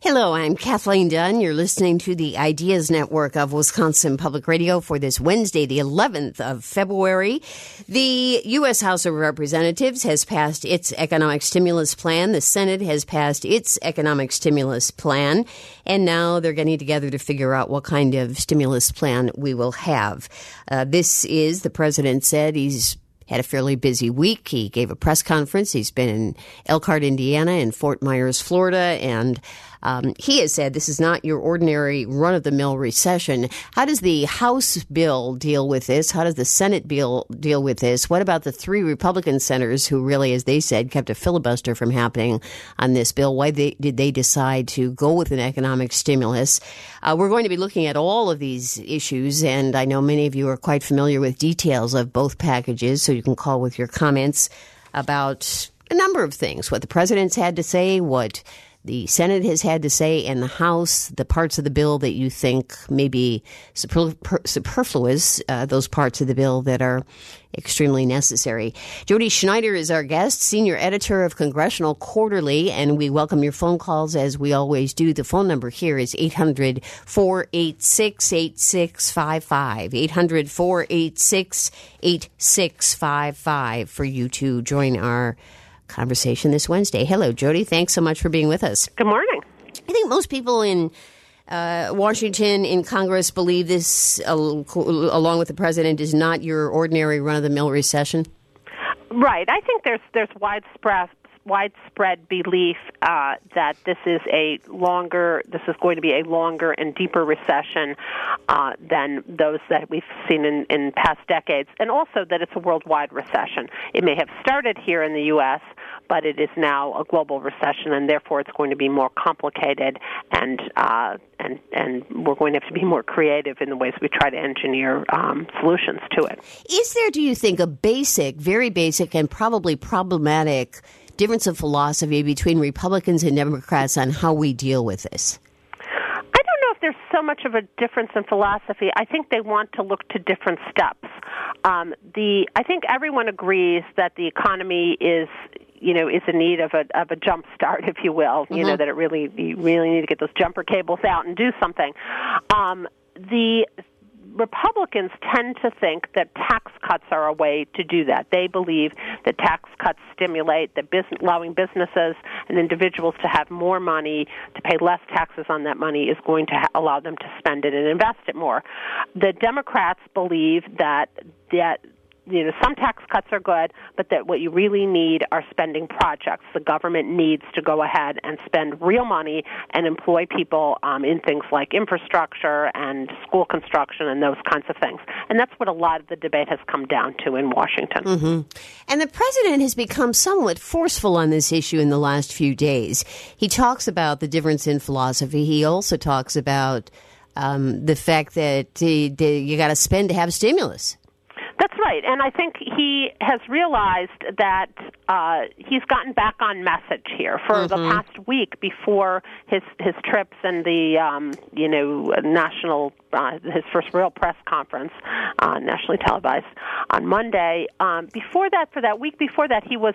Hello, I'm Kathleen Dunn. You're listening to the Ideas Network of Wisconsin Public Radio for this Wednesday, the 11th of February. The U.S. House of Representatives has passed its economic stimulus plan. The Senate has passed its economic stimulus plan. And now they're getting together to figure out what kind of stimulus plan we will have. The president said he's had a fairly busy week. He gave a press conference. He's been in Elkhart, Indiana, and Fort Myers, Florida, and he has said this is not your ordinary run-of-the-mill recession. How does the House bill deal with this? How does the Senate bill deal with this? What about the three Republican senators who really, as they said, kept a filibuster from happening on this bill? Why did they decide to go with an economic stimulus? We're going to be looking at all of these issues, and I know many of you are quite familiar with details of both packages, so you can call with your comments about a number of things, what the president's had to say, what the Senate has had to say, and the House, the parts of the bill that you think may be superfluous, those parts of the bill that are extremely necessary. Jody Schneider is our guest, senior editor of Congressional Quarterly, and we welcome your phone calls as we always do. The phone number here is 800-486-8655, 800-486-8655 for you to join our conversation this Wednesday. Hello, Jody. Thanks so much for being with us. Good morning. I think most people in Washington, in Congress, believe this, along with the president, is not your ordinary run-of-the-mill recession. Right. I think there's widespread belief that this is going to be a longer and deeper recession than those that we've seen in past decades, and also that it's a worldwide recession. It may have started here in the U.S., but it is now a global recession, and therefore it's going to be more complicated, and we're going to have to be more creative in the ways we try to engineer solutions to it. Is there, do you think, a very basic, and probably problematic difference of philosophy between Republicans and Democrats on how we deal with this? I don't know if there's so much of a difference in philosophy. I think they want to look to different steps. I think everyone agrees that the economy is in need of a jump start, if you will. Mm-hmm. That you really need to get those jumper cables out and do something. The Republicans tend to think that tax cuts are a way to do that. They believe that tax cuts stimulate allowing businesses and individuals to have more money, to pay less taxes on that money is going to allow them to spend it and invest it more. The Democrats believe that some tax cuts are good, but that what you really need are spending projects. The government needs to go ahead and spend real money and employ people in things like infrastructure and school construction and those kinds of things. And that's what a lot of the debate has come down to in Washington. Mm-hmm. And the president has become somewhat forceful on this issue in the last few days. He talks about the difference in philosophy. He also talks about the fact that you got to spend to have stimulus. That's right, and I think he has realized that he's gotten back on message here for the past week before his trips and the national his first real press conference, nationally televised on Monday. Before that, for that week before that, he was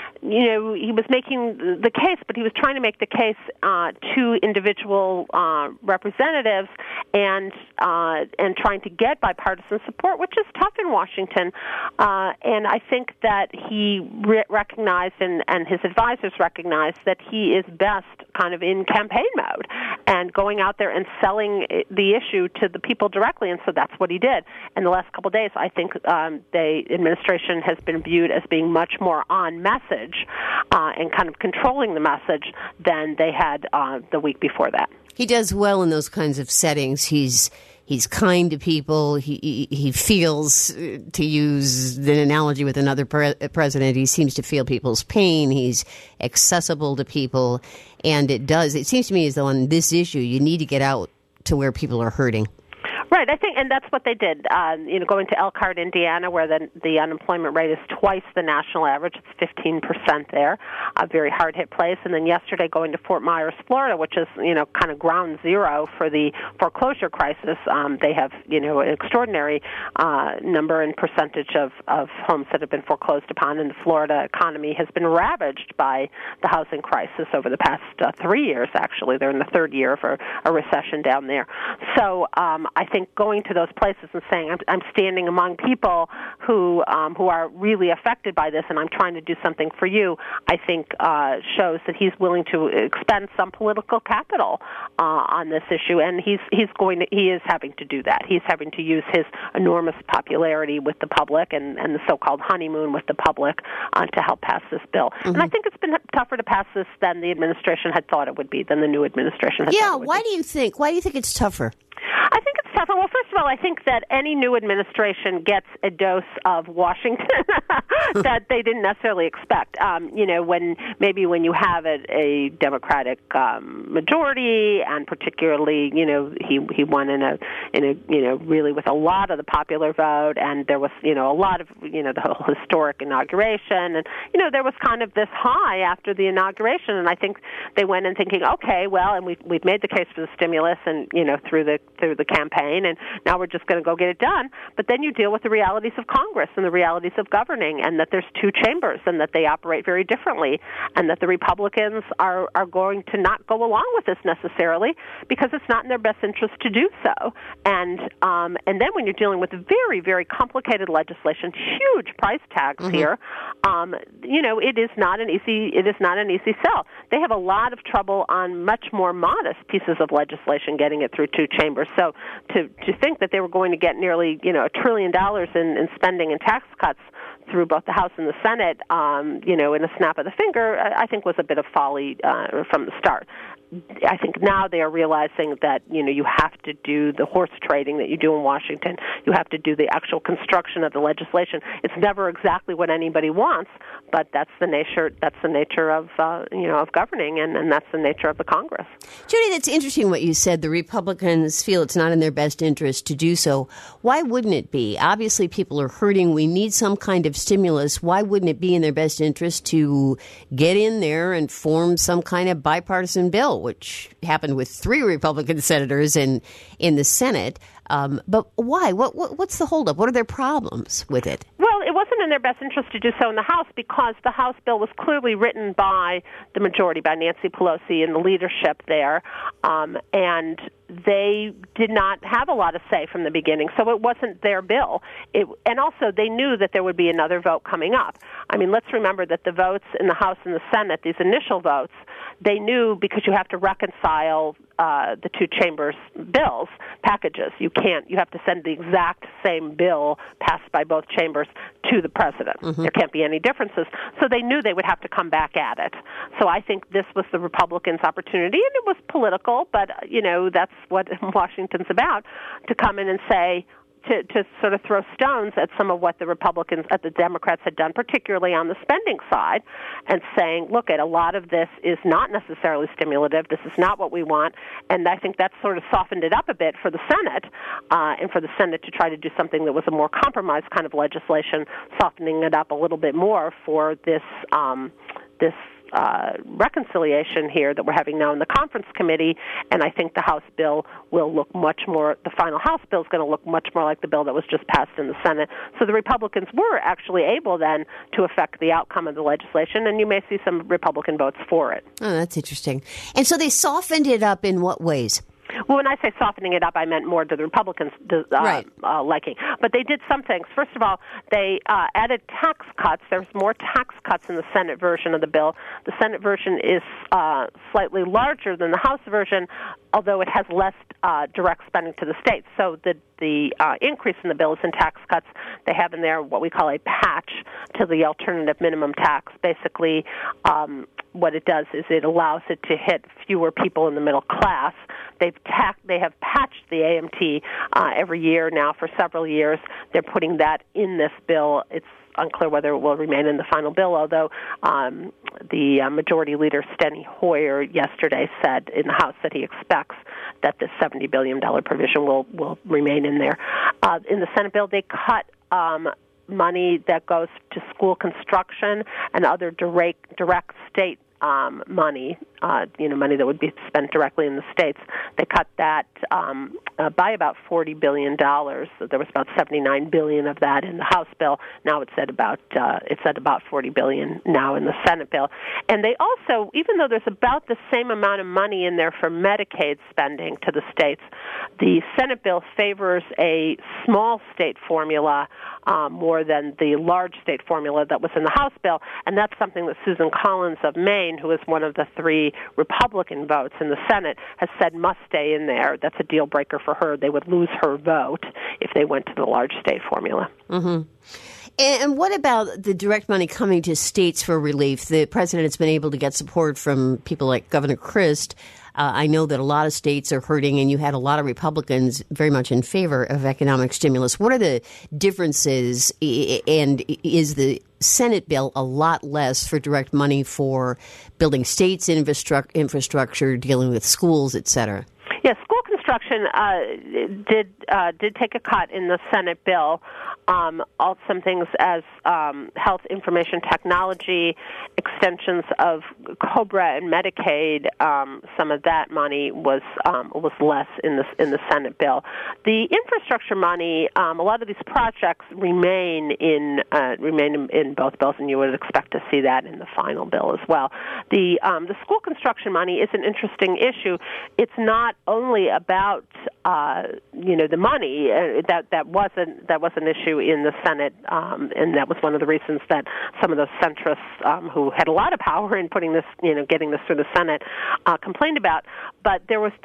making the case, but he was trying to make the case to individual representatives and trying to get bipartisan support, which is tough in Washington. And I think that he recognized and his advisors recognized that he is best kind of in campaign mode and going out there and selling the issue to the people directly. And so that's what he did. In the last couple of days, I think the administration has been viewed as being much more on message and kind of controlling the message than they had the week before that. He does well in those kinds of settings. He's kind to people. He feels, to use the analogy with another president, he seems to feel people's pain. He's accessible to people. And it seems to me as though on this issue, you need to get out to where people are hurting. Right. Right, I think, and that's what they did. Going to Elkhart, Indiana, where the unemployment rate is twice the national average. It's 15% there, a very hard-hit place. And then yesterday going to Fort Myers, Florida, which is, kind of ground zero for the foreclosure crisis. They have, an extraordinary number and percentage of homes that have been foreclosed upon, and the Florida economy has been ravaged by the housing crisis over the past 3 years, actually. They're in the third year of a recession down there. So I think going to those places and saying, I'm standing among people who are really affected by this, and I'm trying to do something for you, I think shows that he's willing to expend some political capital on this issue, and he is having to do that. He's having to use his enormous popularity with the public and the so-called honeymoon with the public to help pass this bill. Mm-hmm. And I think it's been tougher to pass this than the administration had thought it would be, than the new administration had thought it would be. Why do you think it's tougher? I think it's tougher. Well, first of all, I think that any new administration gets a dose of Washington that they didn't necessarily expect. When you have a Democratic majority, and particularly, he won in a really with a lot of the popular vote, and there was a lot of the whole historic inauguration, and there was kind of this high after the inauguration, and I think they went in thinking, okay, well, and we've made the case for the stimulus, and through the campaign, and now we're just going to go get it done. But then you deal with the realities of Congress and the realities of governing, and that there's two chambers and that they operate very differently, and that the Republicans are going to not go along with this necessarily because it's not in their best interest to do so. And then when you're dealing with very, very complicated legislation, huge price tags here, it is not an easy sell. They have a lot of trouble on much more modest pieces of legislation getting it through two chambers. So to think that they were going to get nearly $1 trillion in spending and tax cuts through both the House and the Senate, in a snap of the finger, I think was a bit of folly from the start. I think now they are realizing that, you have to do the horse trading that you do in Washington. You have to do the actual construction of the legislation. It's never exactly what anybody wants, but that's the nature of, of governing, and that's the nature of the Congress. Judy, that's interesting what you said. The Republicans feel it's not in their best interest to do so. Why wouldn't it be? Obviously, people are hurting. We need some kind of stimulus. Why wouldn't it be in their best interest to get in there and form some kind of bipartisan bill, which happened with 3 Republican senators in the Senate? But why? What's the holdup? What are their problems with it? Well, it wasn't in their best interest to do so in the House because the House bill was clearly written by the majority, by Nancy Pelosi and the leadership there, and they did not have a lot of say from the beginning, so it wasn't their bill. And also, they knew that there would be another vote coming up. I mean, let's remember that the votes in the House and the Senate, these initial votes, they knew because you have to reconcile the two chambers' bills, packages. You have to send the exact same bill passed by both chambers to the president. Mm-hmm. There can't be any differences. So they knew they would have to come back at it. So I think this was the Republicans' opportunity, and it was political, but, that's what Washington's about, to come in and say, to sort of throw stones at some of what the Democrats had done, particularly on the spending side, and saying, look, a lot of this is not necessarily stimulative. This is not what we want. And I think that sort of softened it up a bit for the Senate, and for the Senate to try to do something that was a more compromised kind of legislation, softening it up a little bit more for this reconciliation here that we're having now in the conference committee, and I think the House bill will look the final House bill is going to look much more like the bill that was just passed in the Senate. So the Republicans were actually able then to affect the outcome of the legislation, and you may see some Republican votes for it. Oh, that's interesting. And so they softened it up in what ways? Well, when I say softening it up, I meant more to the Republicans' liking. But they did some things. First of all, they added tax cuts. There's more tax cuts in the Senate version of the bill. The Senate version is slightly larger than the House version, although it has less direct spending to the states. So the increase in the bill is in tax cuts. They have in there what we call a patch to the alternative minimum tax. Basically, what it does is it allows it to hit fewer people in the middle class. They have patched the AMT every year now for several years. They're putting that in this bill. It's unclear whether it will remain in the final bill, although the majority leader, Steny Hoyer, yesterday said in the House that he expects that the $70 billion provision will remain in there. In the Senate bill, they cut money that goes to school construction and other direct state money, money that would be spent directly in the states. They cut that by about $40 billion. So there was about $79 billion of that in the House bill. Now it's at about $40 billion now in the Senate bill. And they also, even though there's about the same amount of money in there for Medicaid spending to the states, the Senate bill favors a small state formula more than the large state formula that was in the House bill. And that's something that Susan Collins of Maine, who is one of the 3 Republican votes in the Senate, has said must stay in there. That's a deal breaker for her. They would lose her vote if they went to the large state formula. Mm-hmm. And what about the direct money coming to states for relief? The president has been able to get support from people like Governor Christ. I know that a lot of states are hurting, and you had a lot of Republicans very much in favor of economic stimulus. What are the differences, and is the Senate bill a lot less for direct money for building states' infrastructure, dealing with schools, et cetera? Yeah, school construction did take a cut in the Senate bill. All some things as health information technology, extensions of COBRA and Medicaid. Some of that money was less in the Senate bill. The infrastructure money, a lot of these projects remain in both bills, and you would expect to see that in the final bill as well. The school construction money is an interesting issue. It's not only about the money that was an issue in the Senate, and that was one of the reasons that some of those centrists who had a lot of power in putting this, getting this through the Senate, complained about. But it was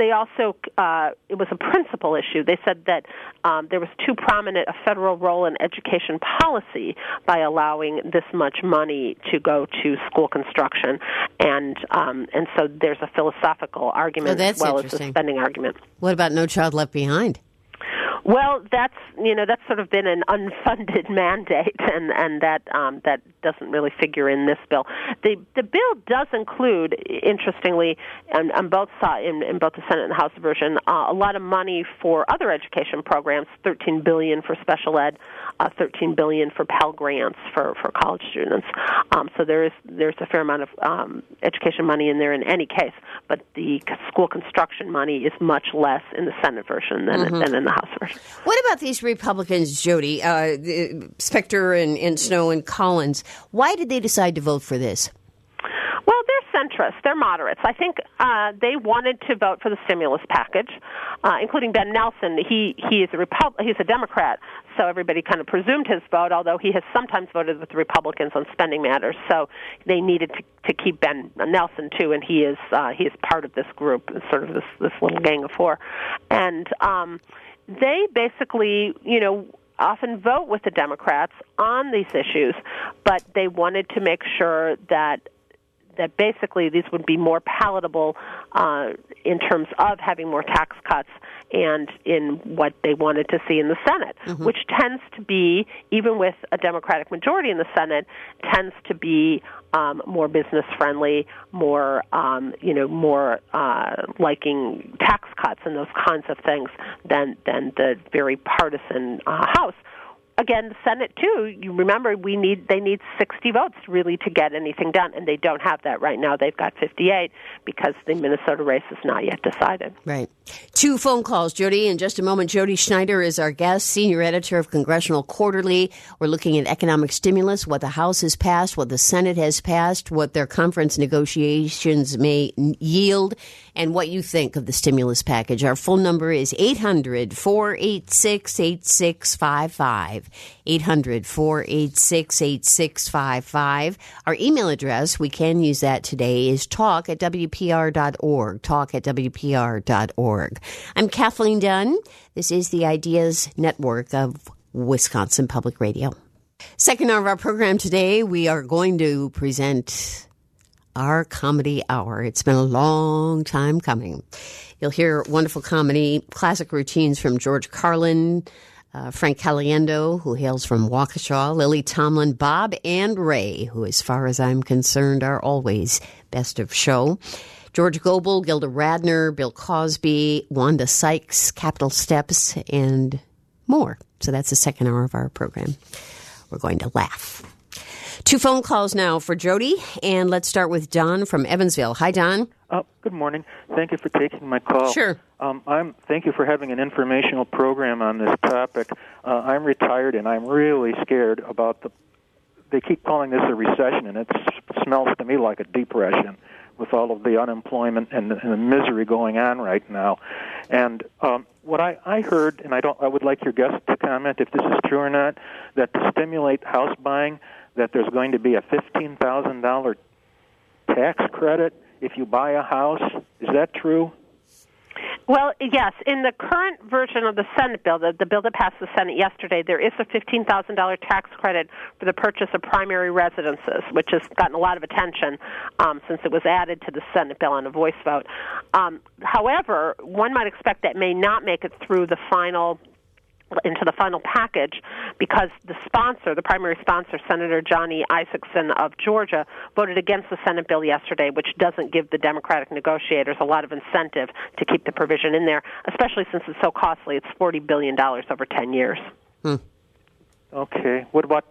a principal issue. They said that there was too prominent a federal role in education policy by allowing this much money to go to school construction, and so there's a philosophical argument as well as a spending argument. What about No Child Left Behind? Well, that's sort of been an unfunded mandate, and that doesn't really figure in this bill. The bill does include, interestingly, on both sides, in both the Senate and the House version, a lot of money for other education programs. $13 billion for special ed, $13 billion for Pell Grants for college students. So there's a fair amount of education money in there in any case, but the school construction money is much less in the Senate version than in the House version. What about these Republicans, Jody, Specter and Snowe and Collins? Why did they decide to vote for this? Well, they're centrists. They're moderates. I think they wanted to vote for the stimulus package, including Ben Nelson. He is he's a Democrat, so everybody kind of presumed his vote, although he has sometimes voted with the Republicans on spending matters. So they needed to keep Ben Nelson too, and he is part of this group, sort of this little gang of 4, and they basically, often vote with the Democrats on these issues, but they wanted to make sure that basically these would be more palatable in terms of having more tax cuts and in what they wanted to see in the Senate, which tends to be, even with a Democratic majority in the Senate, tends to be more business friendly, more liking tax cuts and those kinds of things than the very partisan House. Again, the Senate, too, you remember they need 60 votes really to get anything done, and they don't have that right now. They've got 58 because the Minnesota race is not yet decided. Right. 2 phone calls, Jody. In just a moment, Jody Schneider is our guest, senior editor of Congressional Quarterly. We're looking at economic stimulus, what the House has passed, what the Senate has passed, what their conference negotiations may yield, and what you think of the stimulus package. Our phone number is 800-486-8655. 800-486-8655. Our email address, we can use that today, is talk@WPR.org, talk@WPR.org. I'm Kathleen Dunn. This is the Ideas Network of Wisconsin Public Radio. Second hour of our program today, we are going to present our comedy hour. It's been a long time coming. You'll hear wonderful comedy, classic routines from George Carlin, Frank Caliendo, who hails from Waukesha, Lily Tomlin, Bob, and Ray, who, as far as I'm concerned, are always best of show. George Goebel, Gilda Radner, Bill Cosby, Wanda Sykes, Capital Steps, and more. So that's the second hour of our program. We're going to laugh. 2 phone calls now for Jody, and let's start with Don from Evansville. Hi, Don. Good morning. Thank you for taking my call. Sure. Thank you for having an informational program on this topic. I'm retired, and I'm really scared about they keep calling this a recession, and it smells to me like a depression with all of the unemployment and the misery going on right now. And what I heard, and I would like your guest to comment if this is true or not, that to stimulate house buying, that there's going to be a $15,000 tax credit if you buy a house. Is that true? Well, yes. In the current version of the Senate bill, the bill that passed the Senate yesterday, there is a $15,000 tax credit for the purchase of primary residences, which has gotten a lot of attention since it was added to the Senate bill on a voice vote. However, one might expect that may not make it through into the final package because the primary sponsor, Senator Johnny Isakson of Georgia, voted against the Senate bill yesterday, which doesn't give the Democratic negotiators a lot of incentive to keep the provision in there, especially since it's so costly. It's $40 billion over 10 years. Okay. What about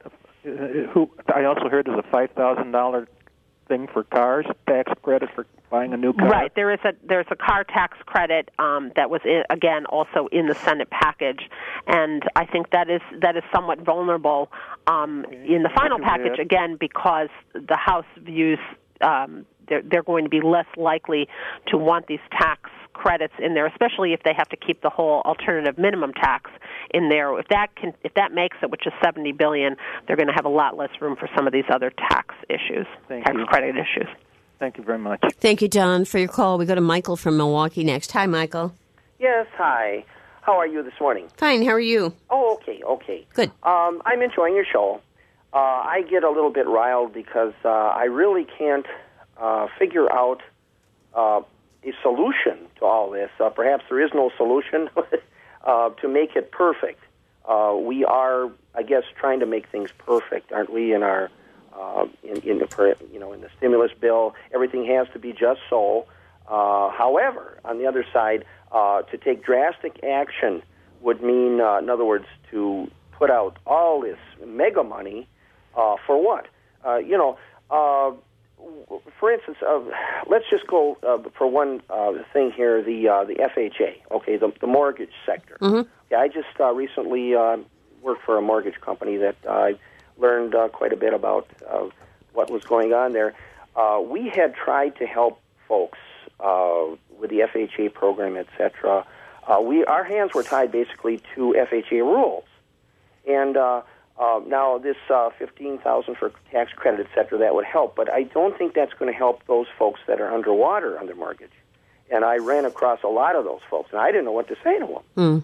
I also heard there's a $5,000 thing for cars, tax credit for buying a new car. Right. There's a car tax credit that was again also in the Senate package, and I think that is somewhat vulnerable in the final package again because the House views they're going to be less likely to want these tax credits in there, especially if they have to keep the whole alternative minimum tax in there. If that makes it, which is $70 billion, they're going to have a lot less room for some of these other tax credit issues. Thank you very much. Thank you, Don, for your call. We go to Michael from Milwaukee next. Hi, Michael. Yes, hi. How are you this morning? Fine. How are you? Oh, okay. Good. I'm enjoying your show. I get a little bit riled because I really can't figure out a solution to all this. Perhaps there is no solution to make it perfect. We are, I guess, trying to make things perfect, aren't we? In our in the stimulus bill, everything has to be just so. However, on the other side, to take drastic action would mean, in other words, to put out all this mega money for what? For instance, let's just go for one thing here, the FHA, okay, the mortgage sector. Mm-hmm. Yeah, I just recently worked for a mortgage company that I learned quite a bit about what was going on there. We had tried to help folks with the FHA program, etc. Our hands were tied basically to FHA rules, and now this $15,000 for tax credit, etc. That would help, but I don't think that's going to help those folks that are underwater on their mortgage. And I ran across a lot of those folks, and I didn't know what to say to them.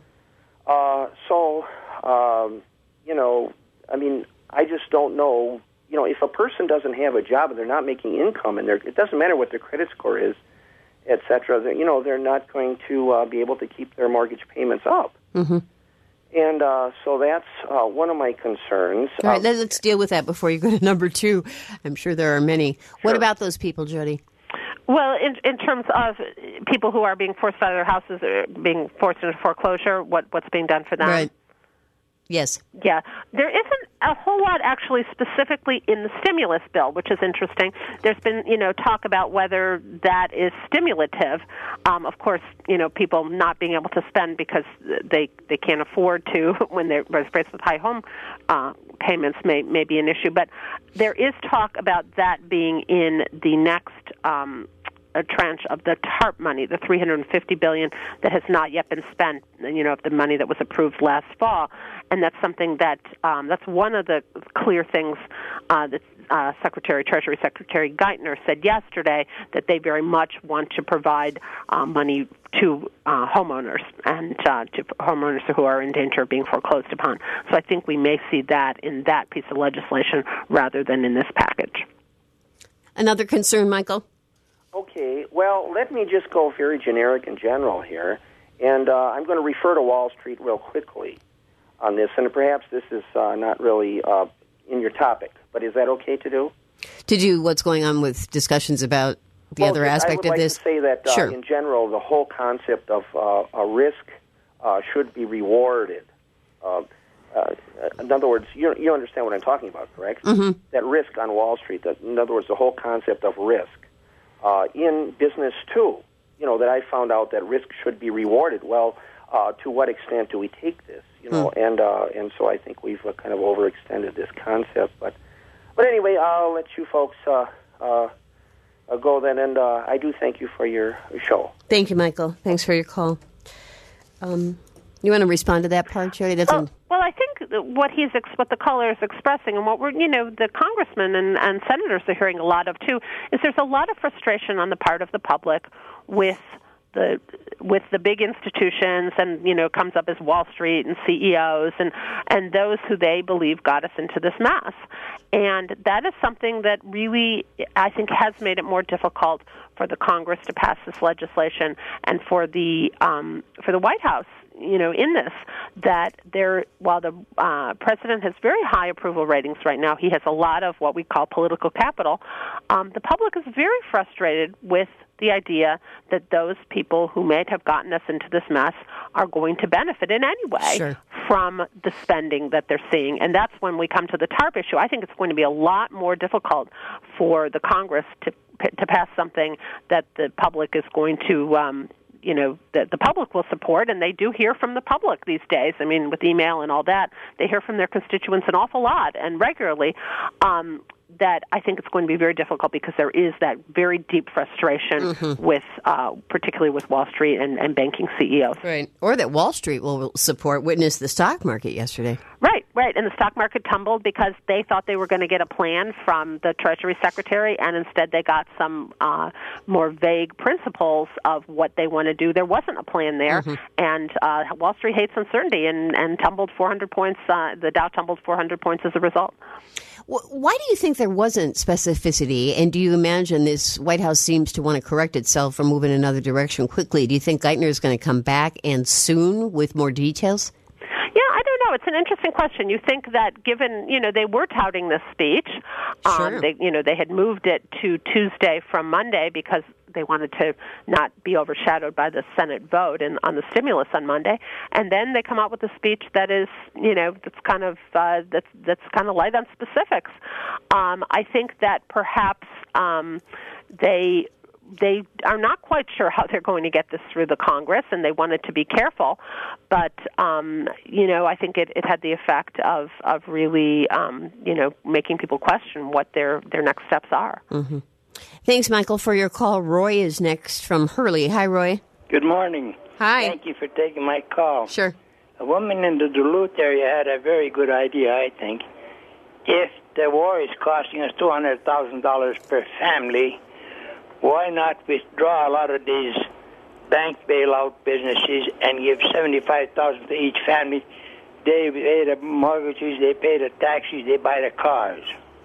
I mean, I just don't know. If a person doesn't have a job and they're not making income, and it doesn't matter what their credit score is, etc. They're not going to be able to keep their mortgage payments up. Mm-hmm. And so that's one of my concerns. All right, let's deal with that before you go to number 2. I'm sure there are many. Sure. What about those people, Jody? Well, in terms of people who are being forced out of their houses or being forced into foreclosure, what's being done for them? Right. Yes. Yeah. There isn't a whole lot actually specifically in the stimulus bill, which is interesting. There's been, talk about whether that is stimulative. Of course, people not being able to spend because they can't afford to when they're faced with high home payments may be an issue. But there is talk about that being in the next a tranche of the TARP money, the $350 billion that has not yet been spent, of the money that was approved last fall. And that's something that that's one of the clear things that Treasury Secretary Geithner said yesterday, that they very much want to provide money to homeowners and to homeowners who are in danger of being foreclosed upon. So I think we may see that in that piece of legislation rather than in this package. Another concern, Michael? Okay, well, let me just go very generic and general here, and I'm going to refer to Wall Street real quickly on this, and perhaps this is not really in your topic, but is that okay to do? To do what's going on with discussions about the other aspect of this? I would like to say that in general, the whole concept of a risk should be rewarded. In other words, you understand what I'm talking about, correct? Mm-hmm. That risk on Wall Street, in other words, the whole concept of risk. In business, too, that I found out that risk should be rewarded. Well, to what extent do we take this? And so I think we've kind of overextended this concept. But anyway, I'll let you folks go then, and I do thank you for your show. Thank you, Michael. Thanks for your call. You want to respond to that part, Jody? Well, I think what the caller is expressing, and what the congressmen and senators are hearing a lot of too, is there's a lot of frustration on the part of the public with the big institutions, and comes up as Wall Street and CEOs and those who they believe got us into this mess. And that is something that really, I think, has made it more difficult for the Congress to pass this legislation, and for the White House, in this, that while the president has very high approval ratings right now, he has a lot of what we call political capital. The public is very frustrated with the idea that those people who may have gotten us into this mess are going to benefit in any way from the spending that they're seeing. And that's when we come to the TARP issue. I think it's going to be a lot more difficult for the Congress to pass something that the public is going to that the public will support, and they do hear from the public these days. I mean, with email and all that, they hear from their constituents an awful lot and regularly. That I think it's going to be very difficult, because there is that very deep frustration with, particularly with Wall Street and banking CEOs. Right, or that Wall Street will support. Witness the stock market yesterday. Right, and the stock market tumbled because they thought they were going to get a plan from the Treasury Secretary, and instead they got some more vague principles of what they want to do. There wasn't a plan there, and Wall Street hates uncertainty and tumbled 400 points. The Dow tumbled 400 points as a result. Why do you think there wasn't specificity, and do you imagine this White House seems to want to correct itself or move in another direction quickly? Do you think Geithner is going to come back and soon with more details? Yeah, I don't know. It's an interesting question. You think that given, they were touting this speech, they had moved it to Tuesday from Monday because they wanted to not be overshadowed by the Senate vote on the stimulus on Monday, and then they come out with a speech that is, that's kind of light on specifics. I think that perhaps they are not quite sure how they're going to get this through the Congress, and they wanted to be careful. But I think it had the effect of really making people question what their next steps are. Mm-hmm. Thanks, Michael, for your call. Roy is next from Hurley. Hi, Roy. Good morning. Hi. Thank you for taking my call. Sure. A woman in the Duluth area had a very good idea, I think. If the war is costing us $200,000 per family, why not withdraw a lot of these bank bailout businesses and give $75,000 to each family? They pay the mortgages, they pay the taxes, they buy the cars.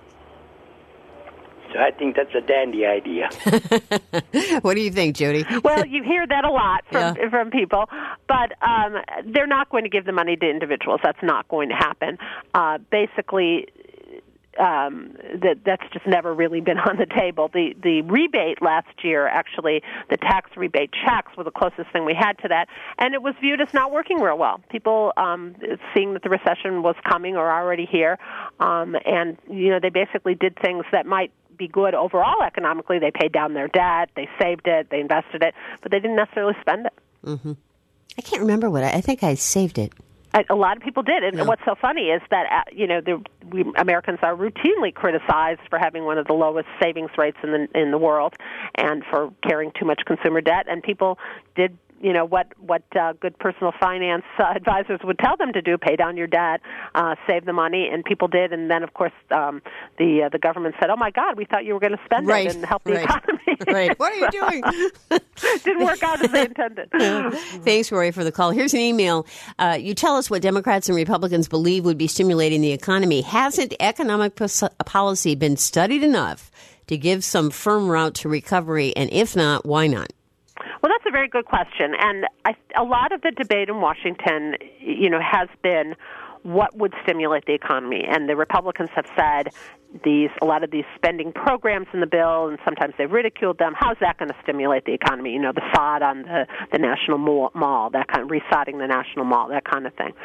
So I think that's a dandy idea. What do you think, Jody? Well, you hear that a lot from people, but they're not going to give the money to individuals. That's not going to happen. Basically, that's just never really been on the table. The rebate last year, actually, the tax rebate checks were the closest thing we had to that, and it was viewed as not working real well. People seeing that the recession was coming or already here, and they basically did things that might be good overall economically. They paid down their debt, they saved it, they invested it, but they didn't necessarily spend it. Mm-hmm. I can't remember I think I saved it. A lot of people did, and what's so funny is that we Americans are routinely criticized for having one of the lowest savings rates in the world, and for carrying too much consumer debt. And people did, what good personal finance advisors would tell them to do: pay down your debt, save the money, and people did. And then, of course, the government said, "Oh my God, we thought you were going to spend it and help the economy." Right? What are you doing? Didn't work out as they intended. Thanks, Rory, for the call. Here's an email. You tell us what Democrats and Republicans believe would be stimulating the economy. Hasn't economic policy been studied enough to give some firm route to recovery? And if not, why not? Well, that's a very good question. And a lot of the debate in Washington, has been what would stimulate the economy. And the Republicans have said a lot of these spending programs in the bill, and sometimes they've ridiculed them. How's that going to stimulate the economy? You know, the sod on the National Mall, that kind of resodding the National Mall, that kind of thing.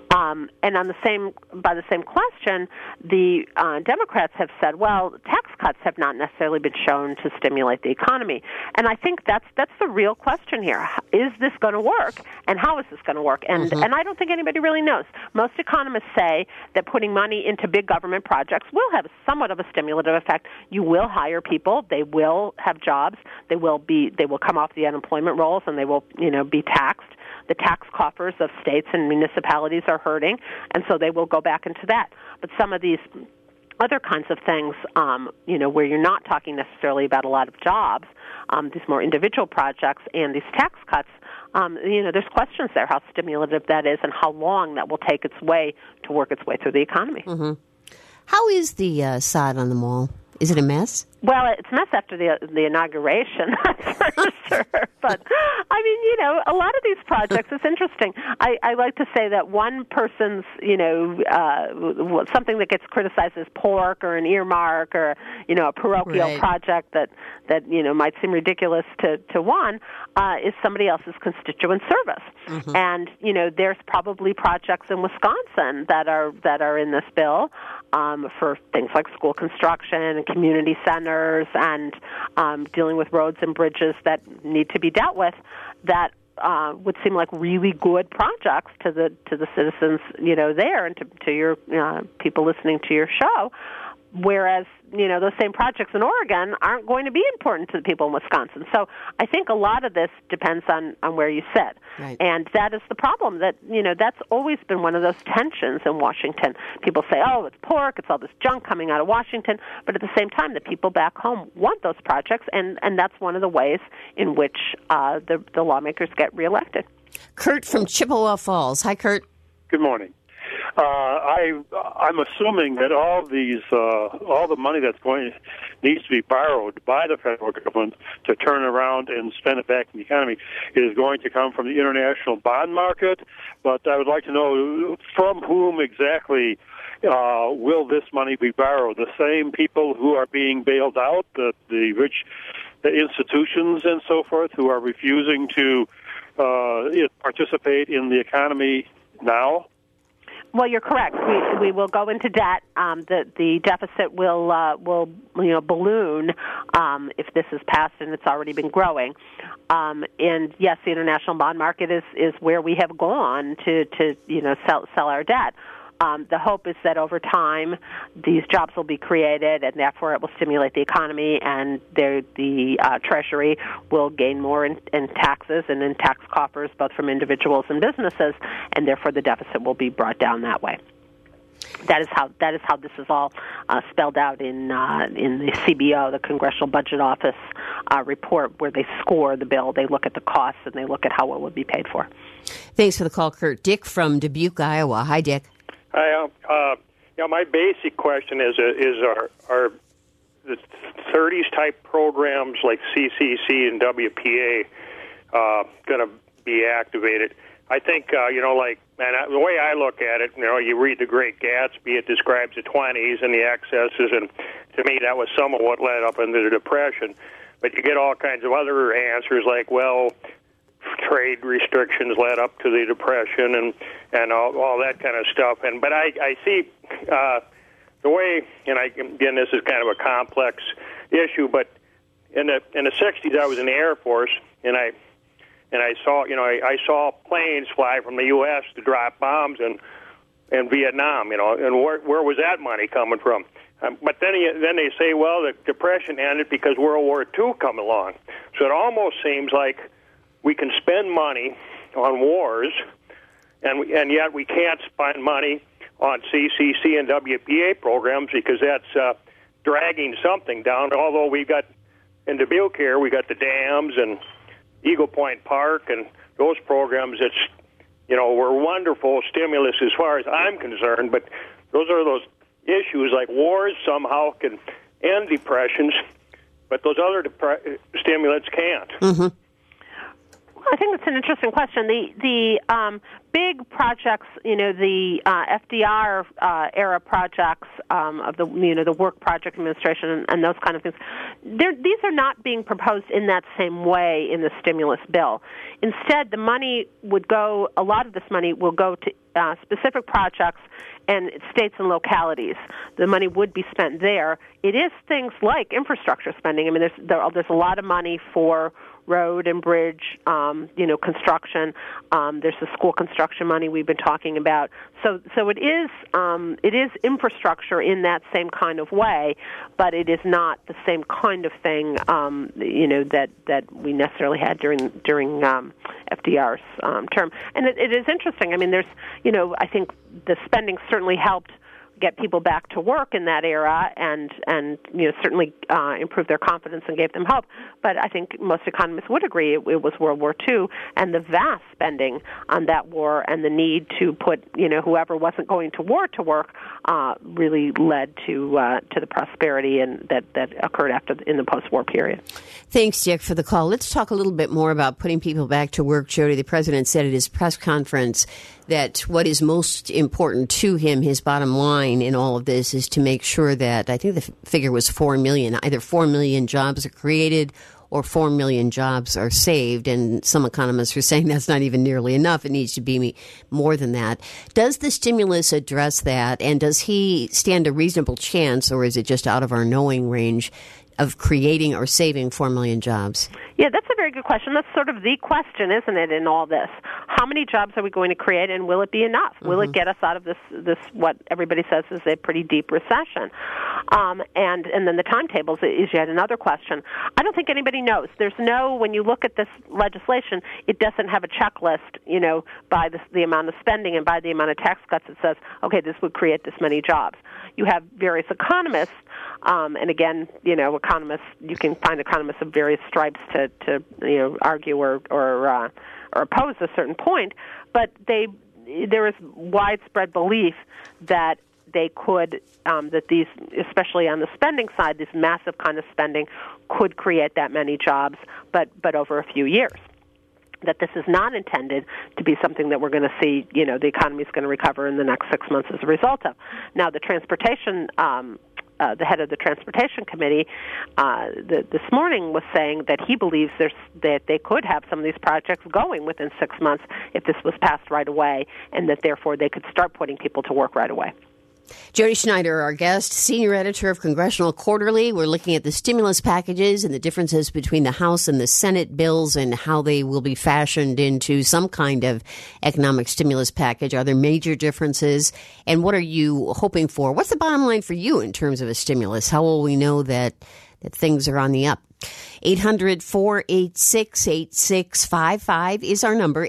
And by the same question, the Democrats have said, well, tax cuts have not necessarily been shown to stimulate the economy. And I think that's the real question here. Is this going to work, and how is this going to work? And I don't think anybody really knows. Most economists say that putting money into big government projects will have somewhat of a stimulative effect. You will hire people; they will have jobs. They will come off the unemployment rolls, and they will be taxed. The tax coffers of states and municipalities are hurting, and so they will go back into that. But some of these other kinds of things, where you're not talking necessarily about a lot of jobs, these more individual projects and these tax cuts, there's questions there how stimulative that is and how long that will take its way to work its way through the economy. Mm-hmm. How is the sod on the mall? Is it a mess? Well, it's a mess after the inauguration, that's for sure. But, I mean, a lot of these projects, it's interesting. I like to say that one person's, something that gets criticized as pork or an earmark or, a parochial project that might seem ridiculous to one, is somebody else's constituent service. Mm-hmm. And, there's probably projects in Wisconsin that are in this bill for things like school construction and community centers and dealing with roads and bridges that need to be dealt with that would seem like really good projects to the citizens there and to your people listening to your show. Whereas, those same projects in Oregon aren't going to be important to the people in Wisconsin. So I think a lot of this depends on where you sit. Right. And that is the problem that, that's always been one of those tensions in Washington. People say, oh, it's pork, it's all this junk coming out of Washington. But at the same time, the people back home want those projects, and that's one of the ways in which the lawmakers get reelected. Kurt from Chippewa Falls. Hi, Kurt. Good morning. I'm assuming that all the money that's needs to be borrowed by the federal government to turn around and spend it back in the economy is going to come from the international bond market. But I would like to know from whom exactly will this money be borrowed? The same people who are being bailed out, the rich institutions and so forth, who are refusing to participate in the economy now? Well, you're correct. We will go into debt. The deficit will balloon if this is passed, and it's already been growing. And yes, the international bond market is where we have gone to sell our debt. The hope is that over time these jobs will be created, and therefore it will stimulate the economy, and the Treasury will gain more in taxes and in tax coffers, both from individuals and businesses, and therefore the deficit will be brought down that way. That is how this is all spelled out in the CBO, the Congressional Budget Office report, where they score the bill. They look at the costs and they look at how it would be paid for. Thanks for the call, Kurt. Dick from Dubuque, Iowa. Hi, Dick. Hi. My basic question is are the 30s type programs like CCC and WPA going to be activated? I think the way I look at it, you read The Great Gatsby, it describes the 20s and the excesses, and to me that was some of what led up into the Depression. But you get all kinds of other answers like, well, trade restrictions led up to the Depression and all that kind of stuff. But I see the way, and again, this is kind of a complex issue, but in the 60s I was in the Air Force, and I saw I saw planes fly from the U.S. to drop bombs in Vietnam, and where was that money coming from? But then they say, well, the Depression ended because World War II come along. So it almost seems like we can spend money on wars, and yet we can't spend money on CCC and WPA programs because that's dragging something down. Although we got in Dubuque here, we got the dams and Eagle Point Park and those programs. It's were wonderful stimulus as far as I'm concerned. But those issues like wars somehow can end depressions, but those other stimulants can't. Mm-hmm. I think that's an interesting question. The big projects, the FDR era projects of the Work Project Administration and those kind of things, these are not being proposed in that same way in the stimulus bill. Instead, a lot of this money will go to specific projects and states and localities. The money would be spent there. It is things like infrastructure spending. I mean, there's a lot of money for road and bridge, construction. There's the school construction money we've been talking about. So it is infrastructure in that same kind of way, but it is not the same kind of thing, that we necessarily had during FDR's term. And it is interesting. I mean, I think the spending certainly helped get people back to work in that era, and certainly improved their confidence and gave them hope. But I think most economists would agree it was World War II, and the vast spending on that war and the need to put whoever wasn't going to war to work really led to the prosperity and that occurred in the post-war period. Thanks, Dick, for the call. Let's talk a little bit more about putting people back to work. Jody, the president said at his press conference that what is most important to him, his bottom line in all of this, is to make sure that, I think the figure was 4 million, either 4 million jobs are created or 4 million jobs are saved. And some economists are saying that's not even nearly enough. It needs to be more than that. Does the stimulus address that? And does he stand a reasonable chance, or is it just out of our knowing range, of creating or saving 4 million jobs? Yeah, that's a very good question. That's sort of the question, isn't it, in all this? How many jobs are we going to create, and will it be enough? Mm-hmm. Will it get us out of this what everybody says is a pretty deep recession? And then the timetables is yet another question. I don't think anybody knows. When you look at this legislation, it doesn't have a checklist, by the amount of spending and by the amount of tax cuts. It says, okay, this would create this many jobs. You have various economists, and again, economists, you can find economists of various stripes to argue or oppose a certain point, but there is widespread belief that they could, that these, especially on the spending side, this massive kind of spending could create that many jobs, but over a few years. That this is not intended to be something that we're going to see, the economy is going to recover in the next 6 months as a result of. Now, the transportation, the head of the Transportation Committee this morning was saying that he believes that they could have some of these projects going within 6 months if this was passed right away, and that therefore they could start putting people to work right away. Jody Schneider, our guest, senior editor of Congressional Quarterly. We're looking at the stimulus packages and the differences between the House and the Senate bills and how they will be fashioned into some kind of economic stimulus package. Are there major differences? And what are you hoping for? What's the bottom line for you in terms of a stimulus? How will we know that things are on the up? 800-486-8655 is our number,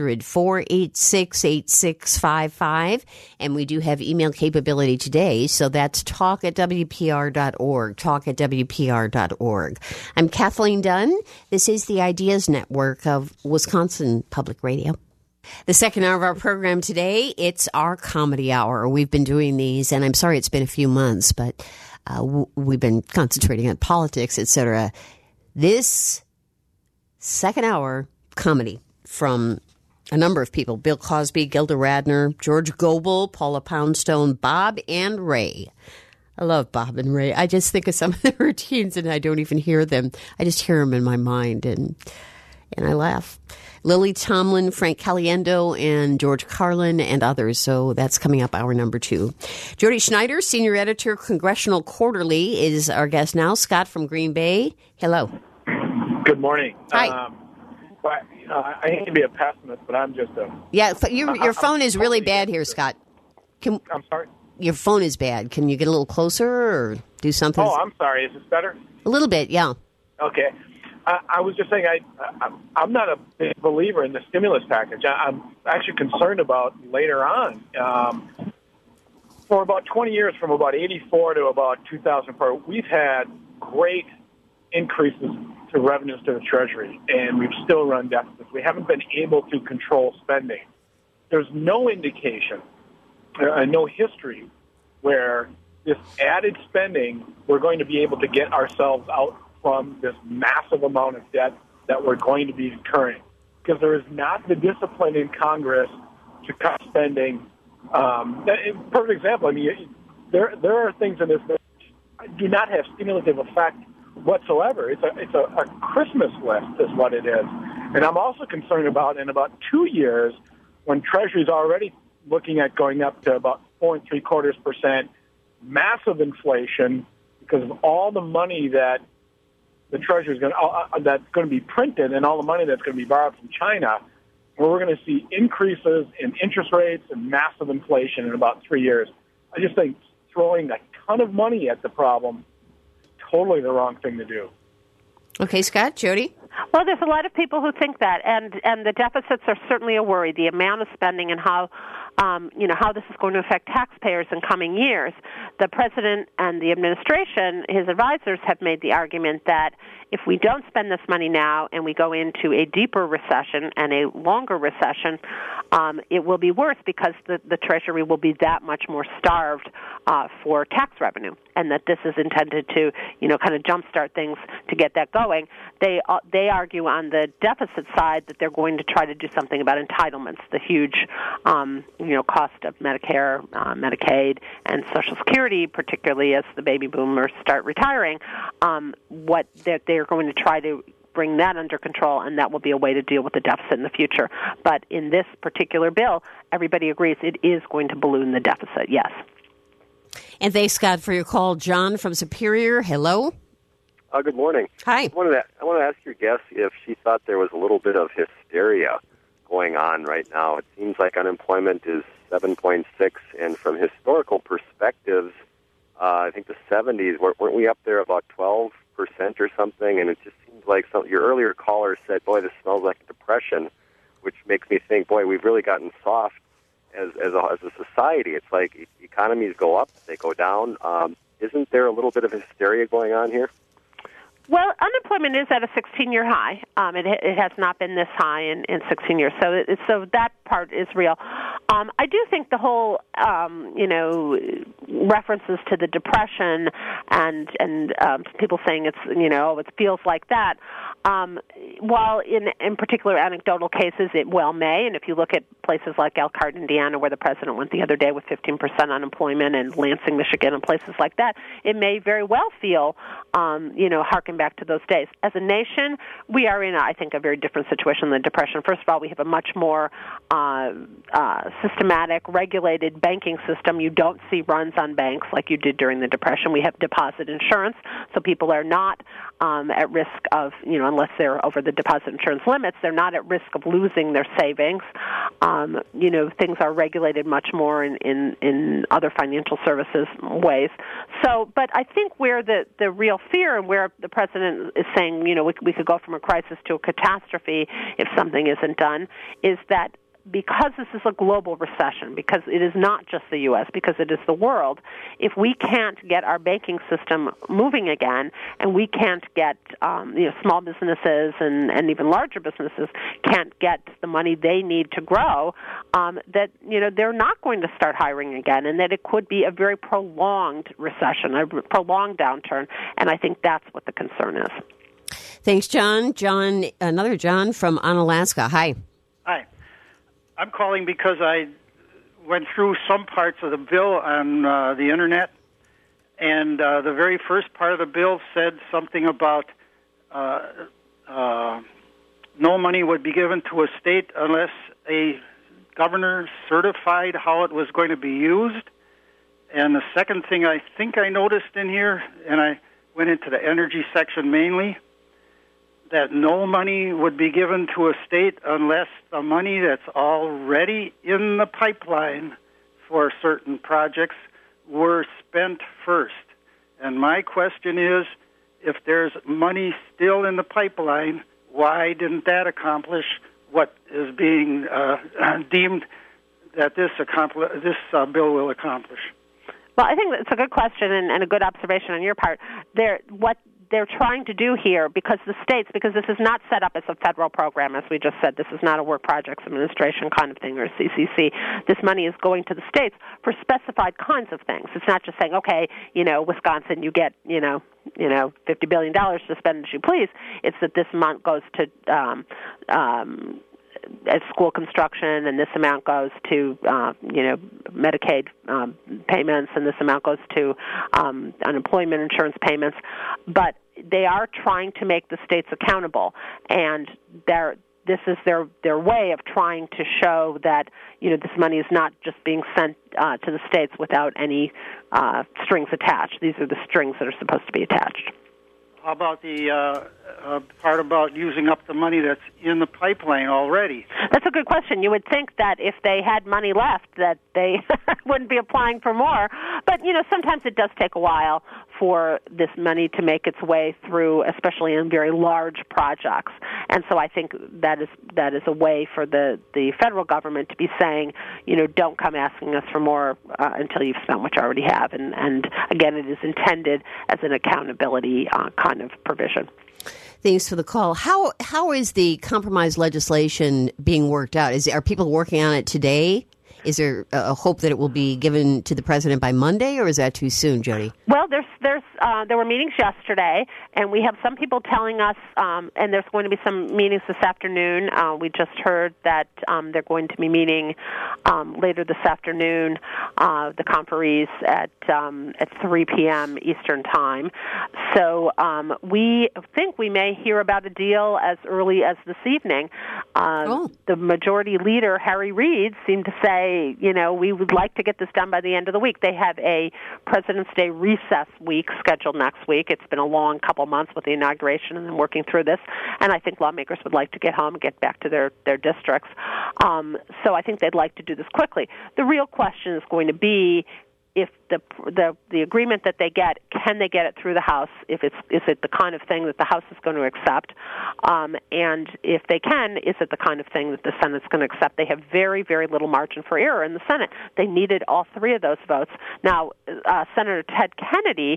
800-486-8655. And we do have email capability today, so that's talk@WPR.org, talk@WPR.org. I'm Kathleen Dunn. This is the Ideas Network of Wisconsin Public Radio. The second hour of our program today, it's our comedy hour. We've been doing these, and I'm sorry it's been a few months, but we've been concentrating on politics, etc. This second hour, comedy from a number of people: Bill Cosby, Gilda Radner, George Gobel, Paula Poundstone, Bob and Ray. I love Bob and Ray. I just think of some of their routines and I don't even hear them. I just hear them in my mind and I laugh. Lily Tomlin, Frank Caliendo, and George Carlin, and others. So that's coming up, hour number 2. Jody Schneider, senior editor, Congressional Quarterly, is our guest now. Scott from Green Bay. Hello. Good morning. Hi. I hate to be a pessimist, but I'm just a... Yeah, your phone is really bad here, Scott. I'm sorry? Your phone is bad. Can you get a little closer or do something? Oh, I'm sorry. Is this better? A little bit, yeah. Okay. I was just saying I'm not a big believer in the stimulus package. I'm actually concerned about later on. For about 20 years, from about 84 to about 2004, we've had great increases to revenues to the Treasury, and we've still run deficits. We haven't been able to control spending. There's no indication, no history, where this added spending, we're going to be able to get ourselves out from this massive amount of debt that we're going to be incurring. because there is not the discipline in Congress to cut spending. Perfect example. I mean, there are things in this that do not have stimulative effect whatsoever. It's a Christmas list is what it is. And I'm also concerned about in about 2 years when Treasury's already looking at going up to about 4.75%, massive inflation because of all the money that the Treasury is that's going to be printed and all the money that's going to be borrowed from China, where we're going to see increases in interest rates and massive inflation in about 3 years. I just think throwing a ton of money at the problem is totally the wrong thing to do. Okay, Scott, Jody? Well, there's a lot of people who think that, and the deficits are certainly a worry. The amount of spending and how this is going to affect taxpayers in coming years. The president and the administration, his advisors, have made the argument that if we don't spend this money now and we go into a deeper recession and a longer recession, it will be worse because the Treasury will be that much more starved for tax revenue, and that this is intended to, kind of jumpstart things to get that going. They argue on the deficit side that they're going to try to do something about entitlements, the huge, cost of Medicare, Medicaid, and Social Security, particularly as the baby boomers start retiring. What they're going to try to bring that under control, and that will be a way to deal with the deficit in the future. But in this particular bill, everybody agrees it is going to balloon the deficit, yes. And thanks, Scott, for your call. John from Superior, hello. Good morning. Hi. I wanted to ask your guest if she thought there was a little bit of hysteria going on right now. It seems like unemployment is 7.6, and from historical perspectives, I think the 70s, weren't we up there about 12% or something? And it just seems like your earlier caller said, boy, this smells like a depression, which makes me think, boy, we've really gotten soft as a society. It's like economies go up, they go down. Isn't there a little bit of hysteria going on here? Well, unemployment is at a 16-year high. It has not been this high in 16 years, so that part is real. I do think the whole, references to the depression and people saying it's, it feels like that. While in particular anecdotal cases it well may, and if you look at places like Elkhart, Indiana, where the president went the other day with 15% unemployment, and Lansing, Michigan, and places like that, it may very well feel, harken back to those days. As a nation, we are in, I think, a very different situation than the Depression. First of all, we have a much more systematic, regulated banking system. You don't see runs on banks like you did during the Depression. We have deposit insurance, so people are not at risk of, unless they're over the deposit insurance limits, they're not at risk of losing their savings. Things are regulated much more in other financial services ways. So, but I think where the real fear and where the president is saying, we could go from a crisis to a catastrophe if something isn't done, is that because this is a global recession, because it is not just the U.S., because it is the world, if we can't get our banking system moving again, and we can't get, small businesses and even larger businesses can't get the money they need to grow, that, they're not going to start hiring again, and that it could be a very prolonged recession, a prolonged downturn, and I think that's what the concern is. Thanks, John. Another John from Onalaska. Hi. Hi. I'm calling because I went through some parts of the bill on the Internet, and the very first part of the bill said something about no money would be given to a state unless a governor certified how it was going to be used. And the second thing I think I noticed in here, and I went into the energy section mainly, that no money would be given to a state unless the money that's already in the pipeline for certain projects were spent first. And my question is, if there's money still in the pipeline, why didn't that accomplish what is being deemed that this bill will accomplish? Well, I think that's a good question and a good observation on your part. What they're trying to do here, because this is not set up as a federal program, as we just said. This is not a Work Projects Administration kind of thing or a CCC. This money is going to the states for specified kinds of things. It's not just saying, okay, Wisconsin, you get, $50 billion to spend as you please. It's that this amount goes to at school construction, and this amount goes to Medicaid payments, and this amount goes to unemployment insurance payments. But they are trying to make the states accountable, and this is their way of trying to show that this money is not just being sent to the states without any strings attached. These are the strings that are supposed to be attached. How about the part about using up the money that's in the pipeline already? That's a good question. You would think that if they had money left, that they wouldn't be applying for more. But, sometimes it does take a while for this money to make its way through, especially in very large projects. And so I think that is a way for the federal government to be saying, don't come asking us for more until you've spent what you already have. And again, it is intended as an accountability kind of provision. Thanks for the call. How is the compromise legislation being worked out? Are people working on it today? Is there a hope that it will be given to the president by Monday, or is that too soon, Jody? Well, there were meetings yesterday, and we have some people telling us, and there's going to be some meetings this afternoon. We just heard that they're going to be meeting later this afternoon, the conferees at 3 p.m. Eastern Time. So we think we may hear about a deal as early as this evening. The majority leader, Harry Reid, seemed to say, we would like to get this done by the end of the week. They have a President's Day recess week scheduled next week. It's been a long couple months with the inauguration and then working through this, and I think lawmakers would like to get home and get back to their districts. So I think they'd like to do this quickly. The real question is going to be if the agreement that they get, can they get it through the House? Is it the kind of thing that the House is going to accept? And if they can, is it the kind of thing that the Senate's going to accept? They have very, very little margin for error in the Senate. They needed all three of those votes. Now, Senator Ted Kennedy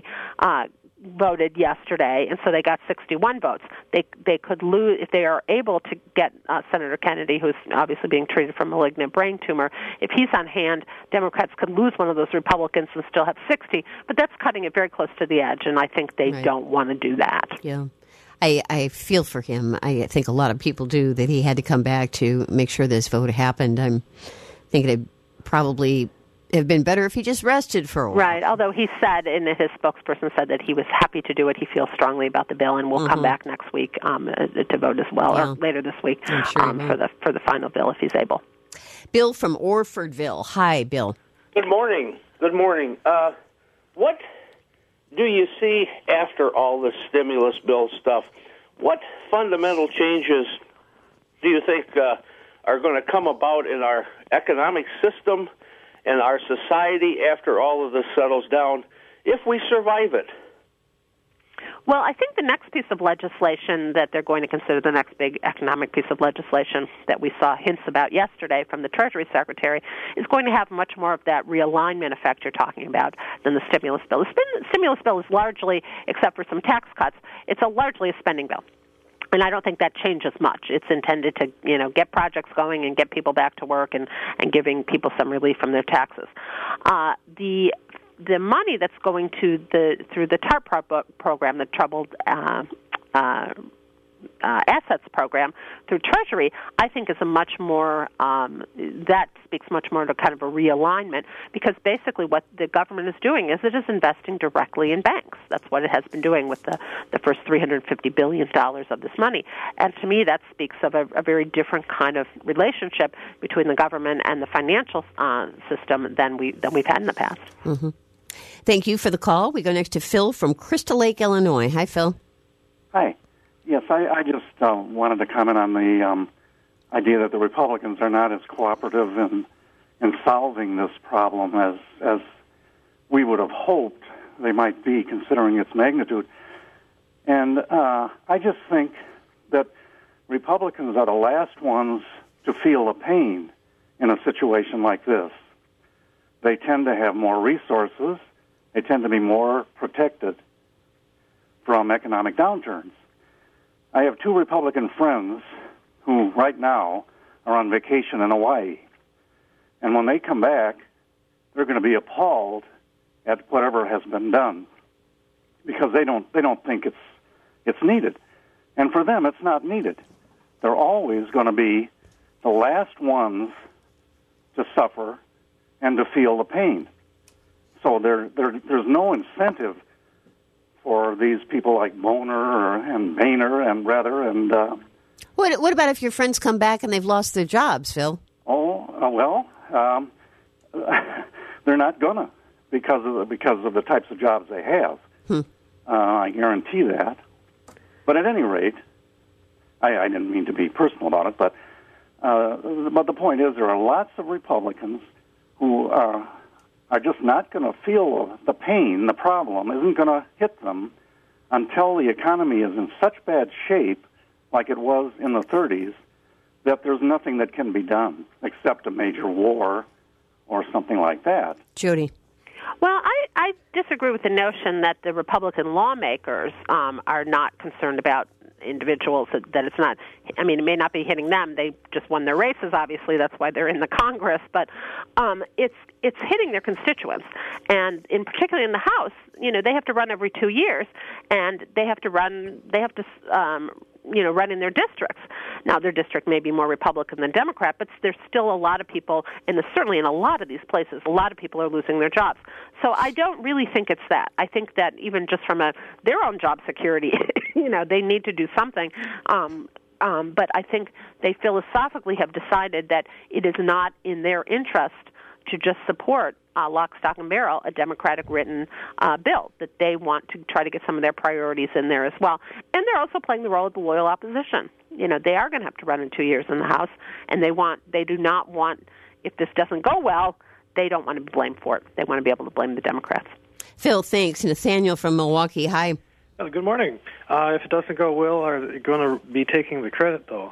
voted yesterday, and so they got 61 votes. They could lose if they are able to get Senator Kennedy, who's obviously being treated for a malignant brain tumor. If he's on hand, Democrats could lose one of those Republicans and still have 60, but that's cutting it very close to the edge, and I think they don't want to do that. Yeah. I feel for him. I think a lot of people do, that he had to come back to make sure this vote happened. I'm thinking it probably have been better if he just rested for a while. Right, although he said, and his spokesperson said that he was happy to do it. He feels strongly about the bill, and we'll come back next week to vote as well, or later this week for the final bill if he's able. Bill from Orfordville. Hi, Bill. Good morning. Good morning. What do you see after all the stimulus bill stuff? What fundamental changes do you think are going to come about in our economic system and our society after all of this settles down, if we survive it? Well, I think the next piece of legislation that they're going to consider, the next big economic piece of legislation that we saw hints about yesterday from the Treasury Secretary, is going to have much more of that realignment effect you're talking about than the stimulus bill. The stimulus bill is largely, except for some tax cuts, it's largely a spending bill. And I don't think that changes much. It's intended to, get projects going and get people back to work and giving people some relief from their taxes. The money that's going to through the TARP program, the Troubled Assets program through Treasury, I think is a much more, that speaks much more to kind of a realignment, because basically what the government is doing is it is investing directly in banks. That's what it has been doing with the first $350 billion of this money. And to me, that speaks of a very different kind of relationship between the government and the financial system than we've had in the past. Mm-hmm. Thank you for the call. We go next to Phil from Crystal Lake, Illinois. Hi, Phil. Hi. Yes, I just wanted to comment on the idea that the Republicans are not as cooperative in solving this problem as we would have hoped they might be, considering its magnitude. And I just think that Republicans are the last ones to feel the pain in a situation like this. They tend to have more resources. They tend to be more protected from economic downturns. I have two Republican friends who right now are on vacation in Hawaii. And when they come back, they're going to be appalled at whatever has been done, because they don't think it's needed. And for them, it's not needed. They're always going to be the last ones to suffer and to feel the pain. So there's no incentive for these people like Boehner and Boehner and What about if your friends come back and they've lost their jobs, Phil? They're not gonna because of the types of jobs they have. I guarantee that. But at any rate, I didn't mean to be personal about it, but the point is there are lots of Republicans who are just not going to feel the pain. The problem isn't going to hit them until the economy is in such bad shape, like it was in the 30s, that there's nothing that can be done except a major war or something like that. Judy. Well, I disagree with the notion that the Republican lawmakers are not concerned about individuals, that it's not, I mean, it may not be hitting them. They just won their races, obviously. That's why they're in the Congress. But it's hitting their constituents. And in particularly in the House, they have to run every 2 years, and they have to run in their districts. Now, their district may be more Republican than Democrat, but there's still a lot of people, and certainly in a lot of these places, a lot of people are losing their jobs. So I don't really think it's that. I think that even just from their own job security, they need to do something. But I think they philosophically have decided that it is not in their interest to just support lock, stock, and barrel, a Democratic-written bill, that they want to try to get some of their priorities in there as well. And they're also playing the role of the loyal opposition. They are going to have to run in 2 years in the House, and they do not want, if this doesn't go well, they don't want to be blamed for it. They want to be able to blame the Democrats. Phil, thanks. Nathaniel from Milwaukee, hi. Good morning. If it doesn't go well, are they going to be taking the credit, though?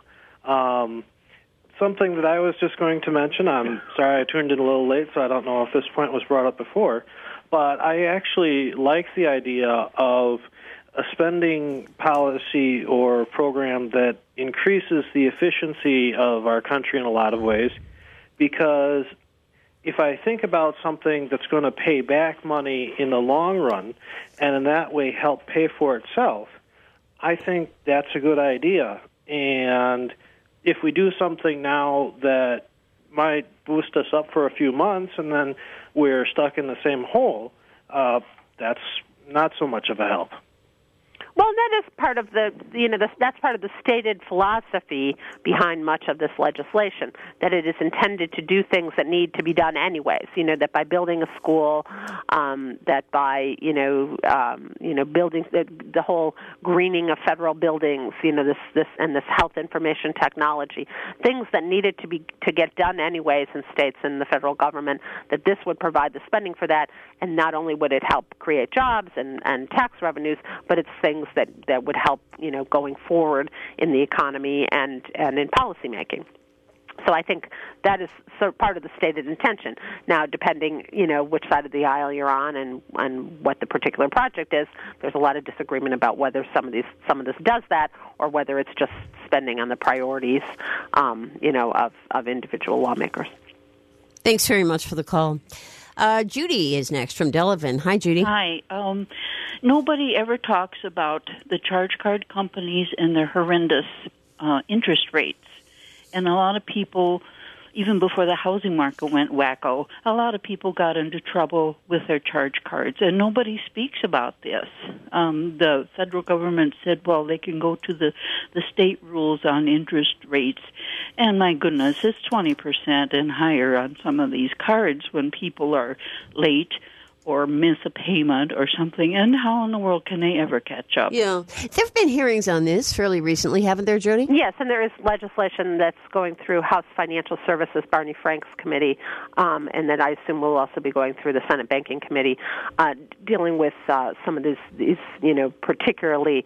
Something that I was just going to mention, I'm sorry I tuned in a little late, so I don't know if this point was brought up before, but I actually like the idea of a spending policy or program that increases the efficiency of our country in a lot of ways, because if I think about something that's going to pay back money in the long run and in that way help pay for itself, I think that's a good idea. And if we do something now that might boost us up for a few months and then we're stuck in the same hole, that's not so much of a help. Well, that is part of that's part of the stated philosophy behind much of this legislation, that it is intended to do things that need to be done anyways. That by building a school, that by building the whole greening of federal buildings, this and this health information technology, things that needed to get done anyways in states and the federal government, that this would provide the spending for that, and not only would it help create jobs and tax revenues, but it's things that would help, going forward in the economy and in policymaking. So I think that is part of the stated intention. Now, depending, which side of the aisle you're on and what the particular project is, there's a lot of disagreement about whether some of this does that or whether it's just spending on the priorities, of individual lawmakers. Thanks very much for the call. Judy is next from Delavan. Hi, Judy. Hi. Nobody ever talks about the charge card companies and their horrendous interest rates. And a lot of people, even before the housing market went wacko, a lot of people got into trouble with their charge cards. And nobody speaks about this. The federal government said, well, they can go to the state rules on interest rates. And my goodness, it's 20% and higher on some of these cards when people are late or miss a payment or something. And how in the world can they ever catch up? Yeah. There have been hearings on this fairly recently, haven't there, Jody? Yes, and there is legislation that's going through House Financial Services, Barney Frank's committee, and that I assume will also be going through the Senate Banking Committee, dealing with some of these particularly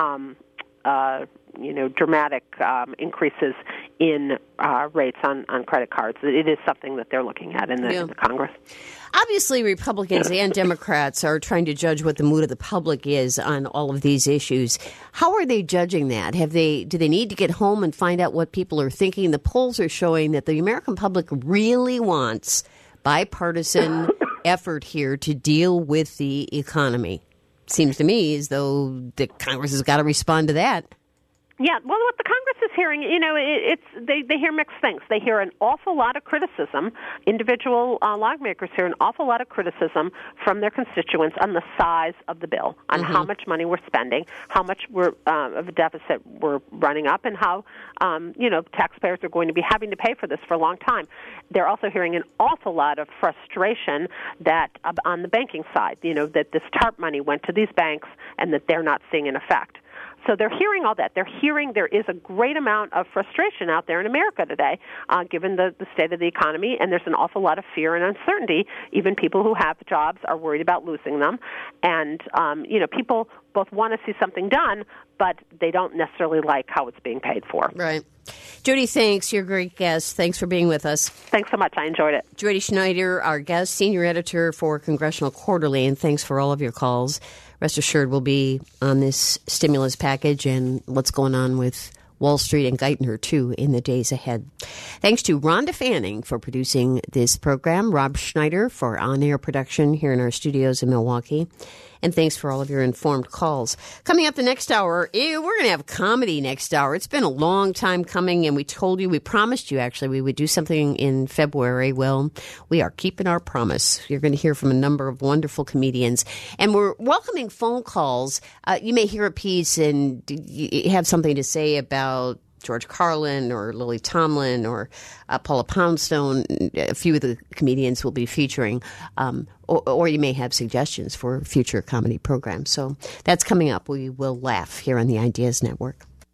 dramatic increases in rates on credit cards. It is something that they're looking at in the Congress. Obviously, Republicans and Democrats are trying to judge what the mood of the public is on all of these issues. How are they judging that? Do they need to get home and find out what people are thinking? The polls are showing that the American public really wants bipartisan effort here to deal with the economy. Seems to me as though the Congress has got to respond to that. Yeah, well, what the Congress is hearing, they hear mixed things. They hear an awful lot of criticism. Individual lawmakers hear an awful lot of criticism from their constituents on the size of the bill, on how much money we're spending, how much of a deficit we're running up, and how taxpayers are going to be having to pay for this for a long time. They're also hearing an awful lot of frustration that on the banking side, that this TARP money went to these banks and that they're not seeing an effect. So they're hearing all that. They're hearing there is a great amount of frustration out there in America today, given the state of the economy, and there's an awful lot of fear and uncertainty. Even people who have jobs are worried about losing them. And, people both want to see something done, but they don't necessarily like how it's being paid for. Right. Jody, thanks. You're a great guest. Thanks for being with us. Thanks so much. I enjoyed it. Jody Schneider, our guest, senior editor for Congressional Quarterly, and thanks for all of your calls. Rest assured we'll be on this stimulus package and what's going on with Wall Street and Geithner, too, in the days ahead. Thanks to Rhonda Fanning for producing this program, Rob Schneider for on-air production here in our studios in Milwaukee, and thanks for all of your informed calls. Coming up the next hour, we're going to have comedy next hour. It's been a long time coming, and we promised you, actually, we would do something in February. Well, we are keeping our promise. You're going to hear from a number of wonderful comedians, and we're welcoming phone calls. You may hear a piece and you have something to say about George Carlin or Lily Tomlin or Paula Poundstone. A few of the comedians will be featuring, or you may have suggestions for future comedy programs. So that's coming up. We will laugh here on the Ideas Network.